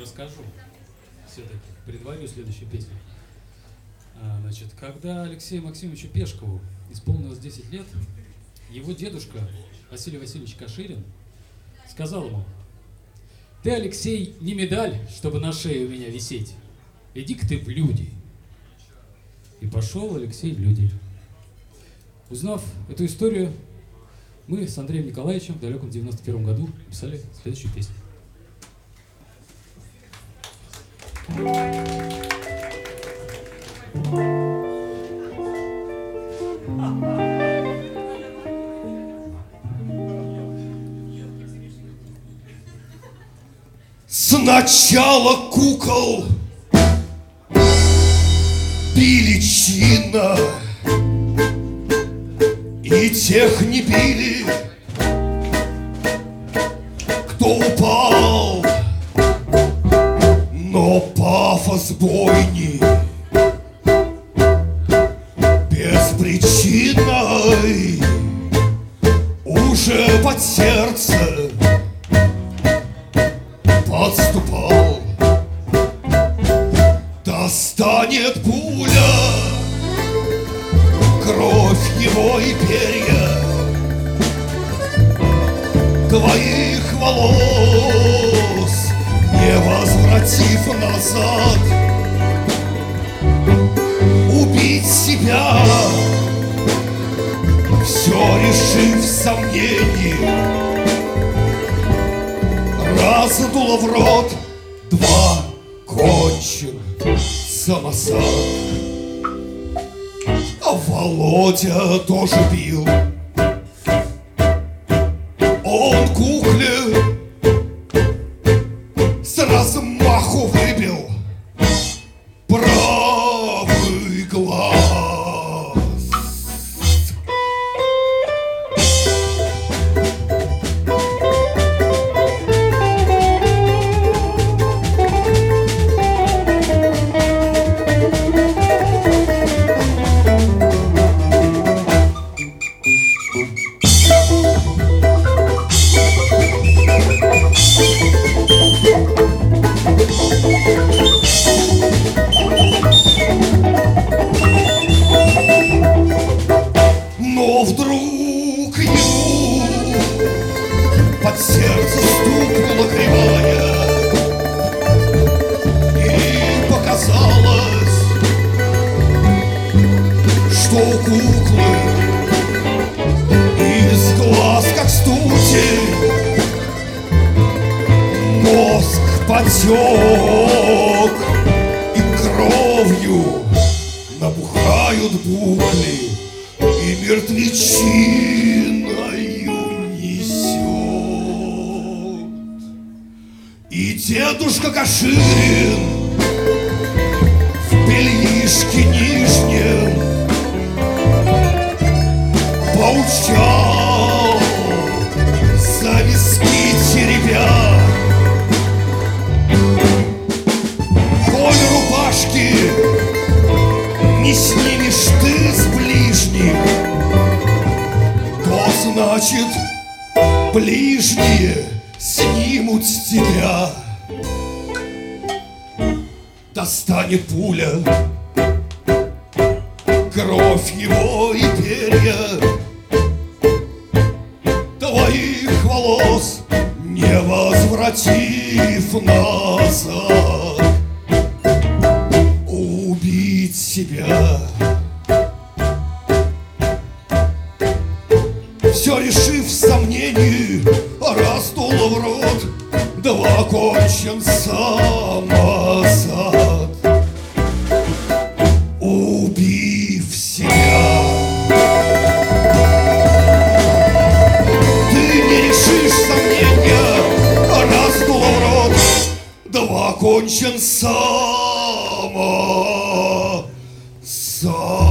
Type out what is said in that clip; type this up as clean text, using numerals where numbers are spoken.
расскажу. Все-таки предварю следующую песню. Значит, когда Алексею Максимовичу Пешкову исполнилось 10 лет, его дедушка Василий Васильевич Каширин сказал ему: «Ты, Алексей, не медаль, чтобы на шее у меня висеть. Иди-ка ты в люди». И пошел Алексей в люди. Узнав эту историю, мы с Андреем Николаевичем в далеком 91 году написали следующую песню. Сначала кукол били чинно, и тех не били, кто упал. Но пафос бойни беспричинной уже под сердце подступал. Достанет пуля кровь его и перья твоих волос, не возвратив назад. Убить себя, все решив сомнений. Раз дуло в рот, два кончен самосад. А Володя тоже бил. Он кукле с размаху выбил правый глаз. Но вдруг ему под сердце стукнула кривая, и показалось, что у куклы из глаз, как студень, мозг потек, и кровью набухают букли, и мертвечиною несет. И дедушка Каширин в бельишке нижнем поучал, за виски теребя. Коль рубашки не снимешь ты с ближних, то значит ближние снимут с тебя. Достанет пуля кровь его и перья твоих волос, не возвратив назад. Убить себя, все решив сомнений, раз дуло в рот, два кончен самосад. Убив себя, ты не решишь сомнения, раз дуло в рот, два кончен самосад.